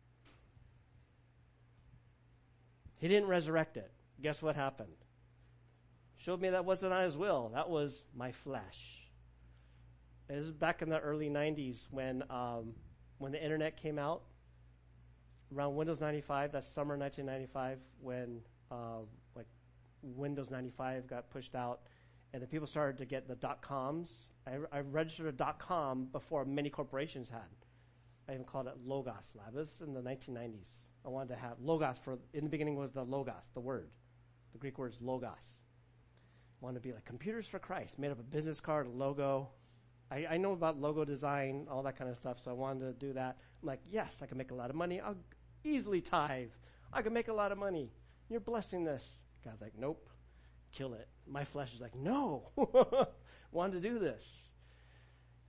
He didn't resurrect it. Guess what happened? Showed me that wasn't on his will. That was my flesh. This is back in the early nineties when um, when the internet came out. Around Windows ninety-five, that's summer nineteen ninety-five, when uh, like Windows ninety-five got pushed out, and the people started to get the dot-coms. I, I registered a dot-com before many corporations had. I even called it Logos Lab. This is in the nineteen nineties. I wanted to have Logos for, in the beginning was the Logos, the word. The Greek word is Logos. I wanted to be like Computers for Christ. Made up a business card, a logo. I, I know about logo design, all that kind of stuff, so I wanted to do that. I'm like, yes, I can make a lot of money. I'll easily tithe. I can make a lot of money. You're blessing this. God's like, nope. Kill it. My flesh is like, no. Wanted to do this.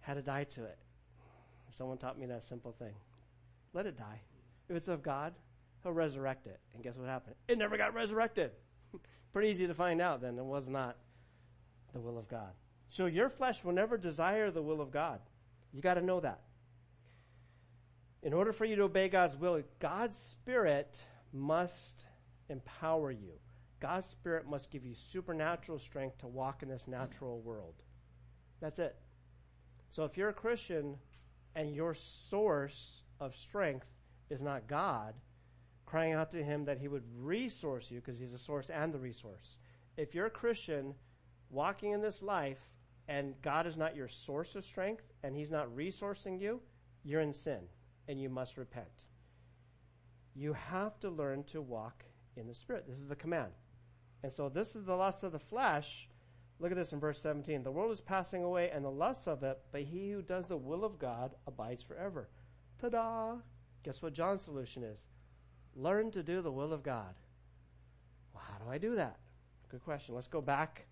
had to die to it. Someone taught me that simple thing. Let it die. If it's of God, he'll resurrect it. And guess what happened? It never got resurrected. Pretty easy to find out then. It was not the will of God. So your flesh will never desire the will of God. You got to know that. In order for you to obey God's will, God's Spirit must empower you. God's Spirit must give you supernatural strength to walk in this natural world. That's it. So if you're a Christian and your source of strength is not God, crying out to him that he would resource you, because he's the source and the resource. If you're a Christian walking in this life and God is not your source of strength and he's not resourcing you, you're in sin and you must repent. You have to learn to walk in the Spirit. This is the command. And so this is the lust of the flesh. Look at this in verse seventeen. The world is passing away and the lust of it, but he who does the will of God abides forever. Ta-da! Guess what John's solution is? Learn to do the will of God. Well, how do I do that? Good question. Let's go back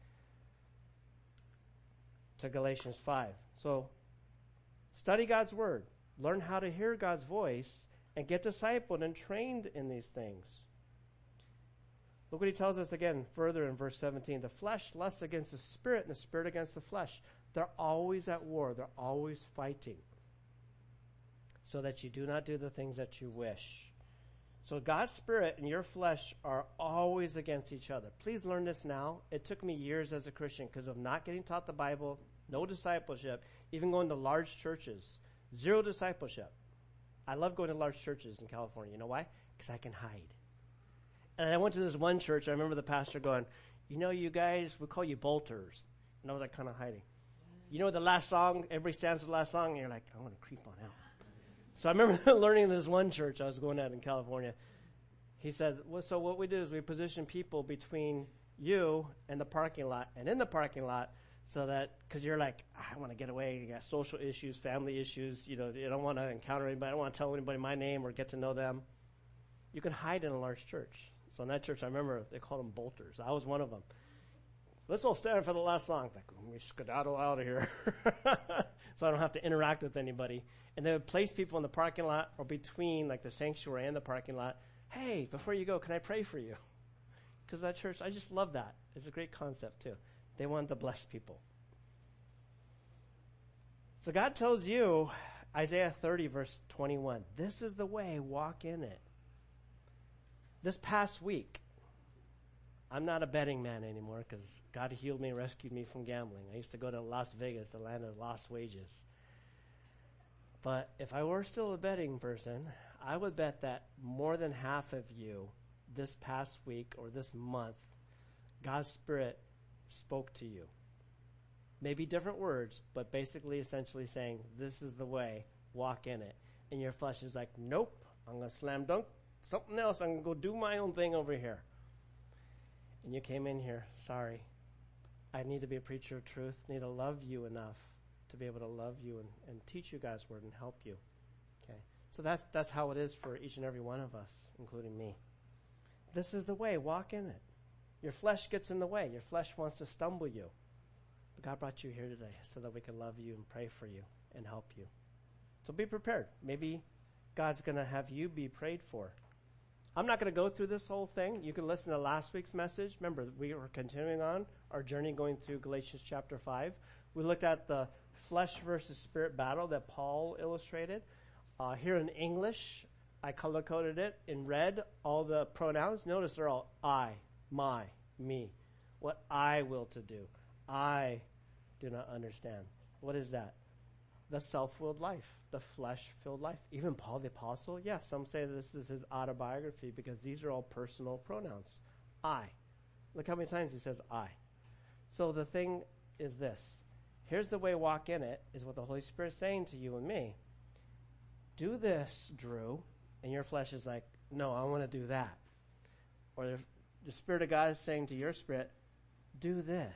to Galatians five. So, study God's word. Learn how to hear God's voice and get discipled and trained in these things. Look what he tells us again further in verse seventeen. The flesh lusts against the spirit and the spirit against the flesh. They're always at war. They're always fighting. So that you do not do the things that you wish. So God's Spirit and your flesh are always against each other. Please learn this now. It took me years as a Christian because of not getting taught the Bible, no discipleship, even going to large churches, zero discipleship. I love going to large churches in California. You know why? Because I can hide. And I went to this one church. I remember the pastor going, you know, you guys, we call you bolters. And I was like kind of hiding. You know the last song, everybody stands for the last song, and you're like, I want to creep on out. So I remember learning in this one church I was going at in California. He said, well, so what we do is we position people between you and the parking lot and in the parking lot so that, because you're like, I want to get away. You got social issues, family issues. You know, you don't want to encounter anybody. I don't want to tell anybody my name or get to know them. You can hide in a large church. So in that church, I remember they called them bolters. I was one of them. Let's all stand for the last song. Like, let me skedaddle out of here. So I don't have to interact with anybody. And they would place people in the parking lot or between like the sanctuary and the parking lot. Hey, before you go, can I pray for you? Because that church, I just love that. It's a great concept too. They wanted to bless people. So God tells you, Isaiah thirty verse twenty-one, this is the way, walk in it. This past week, I'm not a betting man anymore because God healed me and rescued me from gambling. I used to go to Las Vegas, the land of lost wages. But if I were still a betting person, I would bet that more than half of you this past week or this month, God's Spirit spoke to you. Maybe different words, but basically essentially saying, this is the way, walk in it. And your flesh is like, nope, I'm going to slam dunk something else. I'm going to go do my own thing over here. And you came in here, sorry. I need to be a preacher of truth, need to love you enough to be able to love you and, and teach you God's word and help you. Okay, so that's that's how it is for each and every one of us, including me. This is the way, walk in it. Your flesh gets in the way. Your flesh wants to stumble you. But God brought you here today so that we can love you and pray for you and help you. So be prepared. Maybe God's going to have you be prayed for. I'm not going to go through this whole thing. You can listen to last week's message. Remember, we were continuing on our journey going through Galatians chapter five. We looked at the flesh versus spirit battle that Paul illustrated. Uh, here in English, I color-coded it in red, all the pronouns. Notice they're all I, my, me. What I will to do. I do not understand. What is that? The self-willed life, the flesh-filled life. Even Paul the Apostle, yeah, some say this is his autobiography because these are all personal pronouns. I. Look how many times he says I. So the thing is this. Here's the way walk in it, is what the Holy Spirit is saying to you and me. Do this, Drew, and your flesh is like, no, I want to do that. Or the, the Spirit of God is saying to your spirit, do this.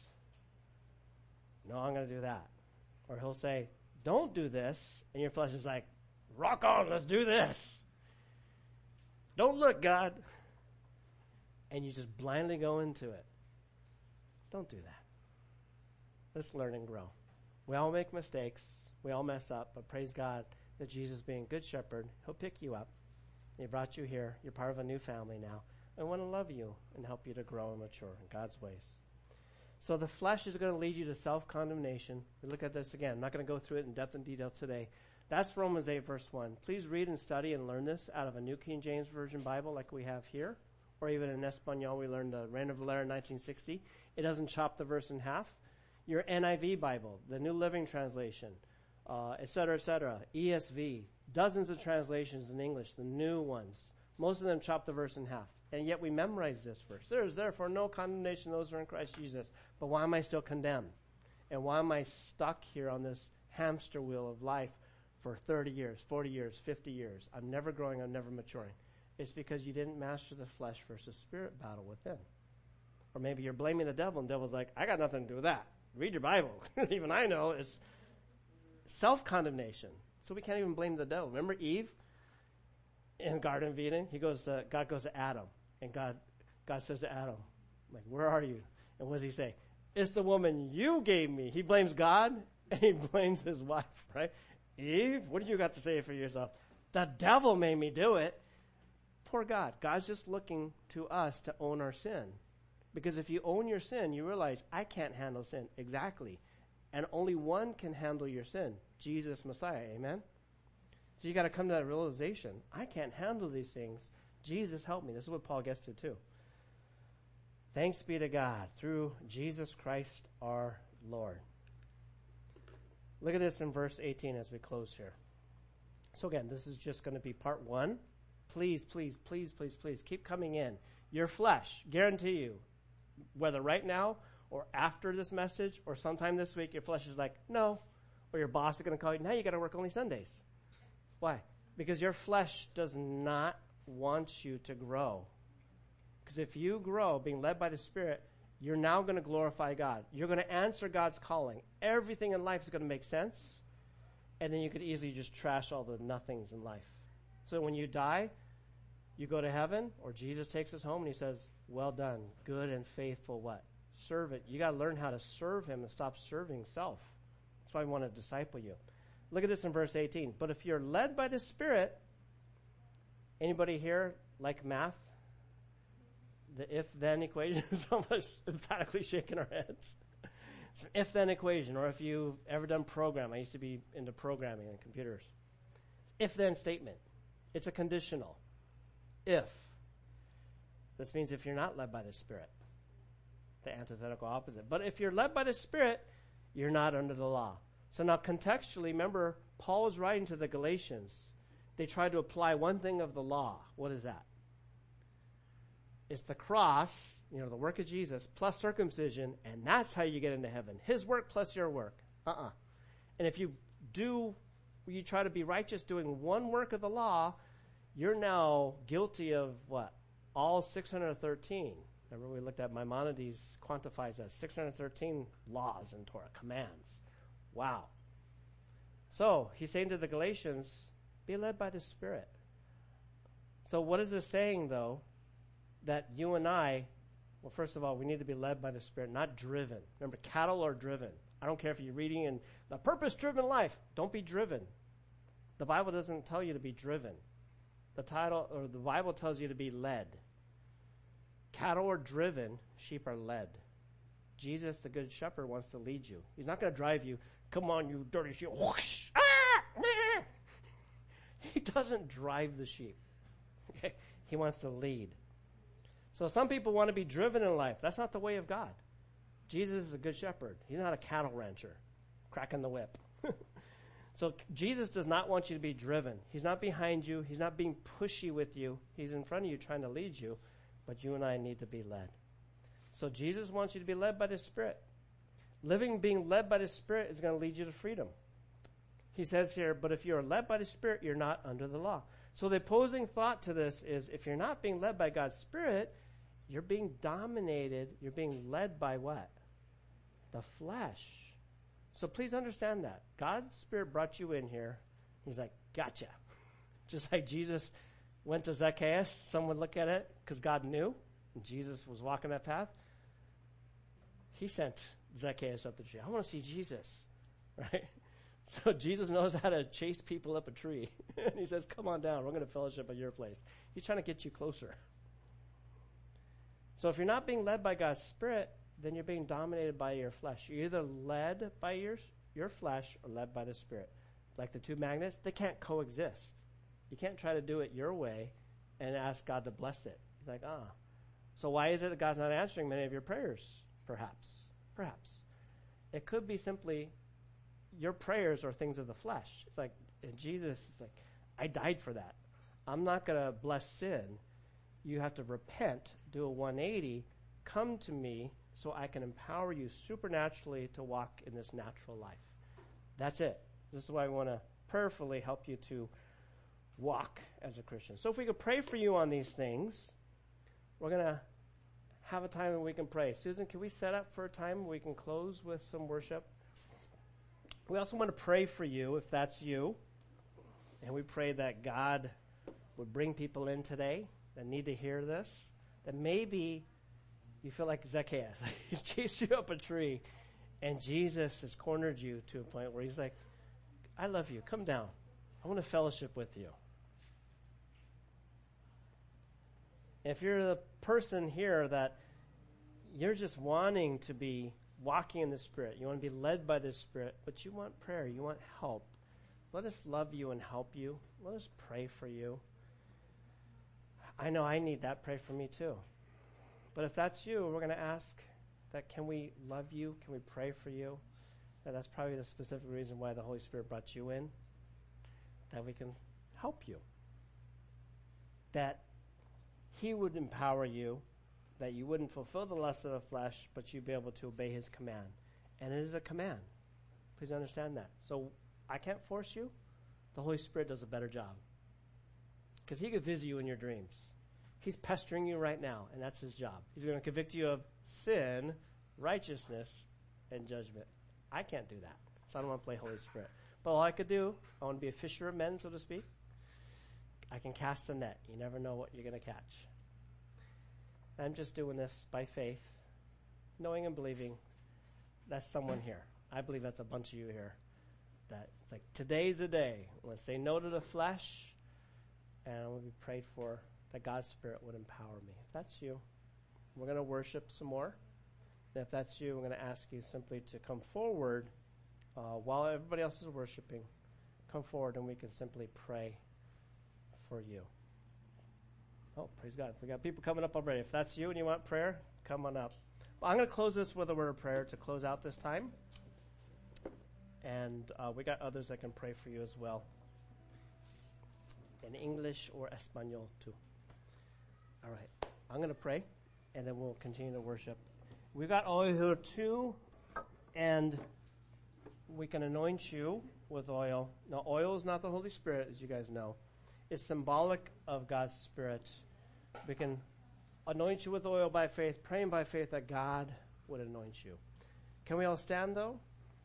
No, I'm going to do that. Or he'll say, don't do this, and your flesh is like, rock on, let's do this. Don't look, God. And you just blindly go into it. Don't do that. Let's learn and grow. We all make mistakes. We all mess up. But praise God that Jesus, being good shepherd, he'll pick you up. He brought you here. You're part of a new family now. I want to love you and help you to grow and mature in God's ways. So the flesh is going to lead you to self-condemnation. We look at this again. I'm not going to go through it in depth and detail today. That's Romans eight, verse one. Please read and study and learn this out of a New King James Version Bible like we have here, or even in Espanol. We learned the Reina Valera in nineteen sixty. It doesn't chop the verse in half. Your N I V Bible, the New Living Translation, uh, et cetera, et cetera, E S V, dozens of translations in English, the new ones. Most of them chop the verse in half. And yet we memorize this verse. There is therefore no condemnation those who are in Christ Jesus. But why am I still condemned? And why am I stuck here on this hamster wheel of life for thirty years, forty years, fifty years? I'm never growing, I'm never maturing. It's because you didn't master the flesh versus spirit battle within. Or maybe you're blaming the devil, and the devil's like, I got nothing to do with that. Read your Bible. Even I know it's self-condemnation. So we can't even blame the devil. Remember Eve in Garden of Eden? He goes to, God goes to Adam, and God, God says to Adam, like, where are you? And what does he say? It's the woman you gave me. He blames God, and he blames his wife, right? Eve, what do you got to say for yourself? The devil made me do it. Poor God. God's just looking to us to own our sin. Because if you own your sin, you realize, I can't handle sin. Exactly. And only one can handle your sin, Jesus Messiah. Amen? So you got to come to that realization. I can't handle these things. Jesus, help me. This is what Paul gets to too. Thanks be to God through Jesus Christ our Lord. Look at this in verse eighteen as we close here. So again, this is just going to be part one. Please, please, please, please, please keep coming in. Your flesh, guarantee you, whether right now or after this message or sometime this week, your flesh is like, no. Or your boss is going to call you, now you got to work only Sundays. Why? Because your flesh does not want you to grow. Because if you grow, being led by the Spirit, you're now going to glorify God. You're going to answer God's calling. Everything in life is going to make sense. And then you could easily just trash all the nothings in life. So when you die, you go to heaven, or Jesus takes us home and he says, well done, good and faithful what? Servant. You got to learn how to serve him and stop serving self. That's why I want to disciple you. Look at this in verse eighteen. But if you're led by the Spirit, anybody here like math? The if-then equation is almost emphatically shaking our heads. It's an if-then equation, or if you've ever done program. I used to be into programming and computers. If-then statement. It's a conditional. If. This means if you're not led by the Spirit. The antithetical opposite. But if you're led by the Spirit, you're not under the law. So now contextually, remember, Paul is writing to the Galatians. They tried to apply one thing of the law. What is that? It's the cross, you know, the work of Jesus, plus circumcision, and that's how you get into heaven. His work plus your work. Uh-uh. And if you do, you try to be righteous doing one work of the law, you're now guilty of what? All six hundred thirteen. Remember we looked at Maimonides quantifies as six hundred thirteen laws in Torah, commands. Wow. So he's saying to the Galatians, be led by the Spirit. So what is this saying, though? That you and I, well, first of all, we need to be led by the Spirit, not driven. Remember, cattle are driven. I don't care if you're reading in the purpose-driven life. Don't be driven. The Bible doesn't tell you to be driven. The title or the Bible tells you to be led. Cattle are driven, sheep are led. Jesus, the good shepherd, wants to lead you. He's not going to drive you. Come on, you dirty sheep. Whoosh, ah, meh. He doesn't drive the sheep. Okay? He wants to lead. So some people want to be driven in life. That's not the way of God. Jesus is a good shepherd. He's not a cattle rancher cracking the whip. So Jesus does not want you to be driven. He's not behind you. He's not being pushy with you. He's in front of you trying to lead you. But you and I need to be led. So Jesus wants you to be led by the Spirit. Living being led by the Spirit is going to lead you to freedom. He says here, but if you are led by the Spirit, you're not under the law. So the opposing thought to this is if you're not being led by God's Spirit, you're being dominated, you're being led by what? The flesh. So please understand that. God's Spirit brought you in here. He's like, gotcha. Just like Jesus went to Zacchaeus, some would look at it because God knew, and Jesus was walking that path. He sent Zacchaeus up the tree. I want to see Jesus. right? So Jesus knows how to chase people up a tree. And he says, come on down. We're going to fellowship at your place. He's trying to get you closer. So if you're not being led by God's Spirit, then you're being dominated by your flesh. You're either led by your, your flesh or led by the Spirit. Like the two magnets, they can't coexist. You can't try to do it your way and ask God to bless it. He's like, ah. So why is it that God's not answering many of your prayers? Perhaps. Perhaps. It could be simply your prayers are things of the flesh. It's like, and Jesus is like, I died for that. I'm not going to bless sin. You have to repent, do a one eighty, come to me so I can empower you supernaturally to walk in this natural life. That's it. This is why I want to prayerfully help you to walk as a Christian. So if we could pray for you on these things, we're going to have a time when we can pray. Susan, can we set up for a time where we can close with some worship? We also want to pray for you if that's you. And we pray that God would bring people in today that need to hear this, that maybe you feel like Zacchaeus. He's chased you up a tree, and Jesus has cornered you to a point where he's like, I love you. Come down. I want to fellowship with you. If you're the person here that you're just wanting to be walking in the Spirit, you want to be led by the Spirit, but you want prayer, you want help, let us love you and help you. Let us pray for you. I know I need that. Pray for me too. But if that's you, we're going to ask that can we love you? Can we pray for you? And that's probably the specific reason why the Holy Spirit brought you in, that we can help you. That he would empower you, that you wouldn't fulfill the lust of the flesh, but you'd be able to obey his command. And it is a command. Please understand that. So I can't force you. The Holy Spirit does a better job. Because he could visit you in your dreams. He's pestering you right now, and that's his job. He's going to convict you of sin, righteousness, and judgment. I can't do that. So I don't want to play Holy Spirit. But all I could do, I want to be a fisher of men, so to speak. I can cast a net. You never know what you're going to catch. I'm just doing this by faith, knowing and believing that's someone here. I believe that's a bunch of you here. That it's like, today's the day. Let's say no to the flesh, and I will be prayed for that God's Spirit would empower me. If that's you, we're going to worship some more. And if that's you, we're going to ask you simply to come forward uh, while everybody else is worshiping. Come forward, and we can simply pray for you. Oh, praise God. We got people coming up already. If that's you and you want prayer, come on up. Well, I'm going to close this with a word of prayer to close out this time. And uh, we got others that can pray for you as well. In English or Espanol too. All right. I'm going to pray, and then we'll continue to worship. We got oil here too, and we can anoint you with oil. Now, oil is not the Holy Spirit, as you guys know. It's symbolic of God's Spirit. We can anoint you with oil by faith, praying by faith that God would anoint you. Can we all stand, though?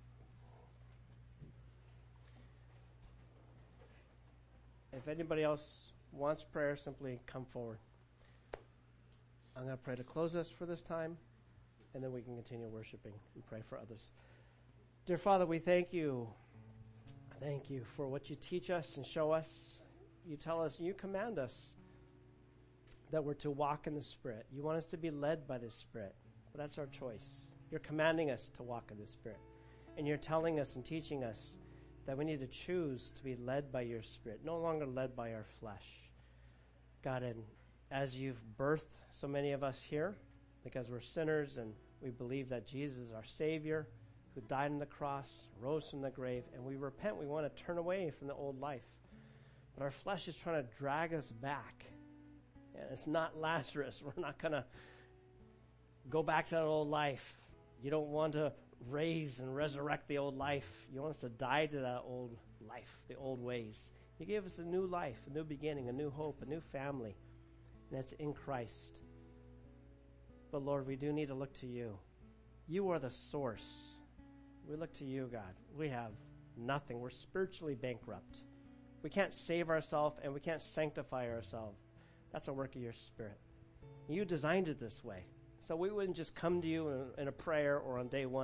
If anybody else wants prayer, simply come forward. I'm going to pray to close us for this time, and then we can continue worshiping and pray for others. Dear Father, we thank you. Thank you for what you teach us and show us. You tell us, you command us that we're to walk in the Spirit. You want us to be led by the Spirit, but that's our choice. You're commanding us to walk in the Spirit, and you're telling us and teaching us that we need to choose to be led by your Spirit, no longer led by our flesh. God, and as you've birthed so many of us here, because we're sinners and we believe that Jesus is our Savior, who died on the cross, rose from the grave, and we repent, we want to turn away from the old life. But our flesh is trying to drag us back. And it's not Lazarus. We're not going to go back to that old life. You don't want to raise and resurrect the old life. You want us to die to that old life, the old ways. You gave us a new life, a new beginning, a new hope, a new family. And that's in Christ. But Lord, we do need to look to you. You are the source. We look to you, God. We have nothing. We're spiritually bankrupt. We can't save ourselves, and we can't sanctify ourselves. That's a work of your Spirit. You designed it this way. So we wouldn't just come to you in, in a prayer or on day one.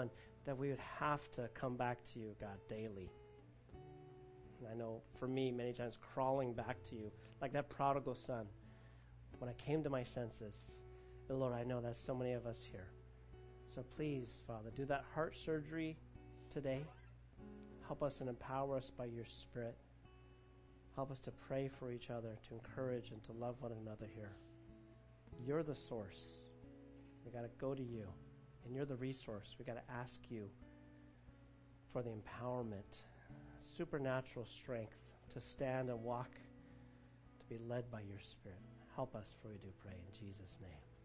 that we would have to come back to you, God, daily. And I know for me, many times crawling back to you, like that prodigal son, when I came to my senses, but Lord, I know that's so many of us here. So please, Father, do that heart surgery today. Help us and empower us by your Spirit. Help us to pray for each other, to encourage and to love one another here. You're the source. We got to go to you. And you're the resource. We got to ask you for the empowerment, supernatural strength to stand and walk, to be led by your Spirit. Help us, for we do pray in Jesus' name.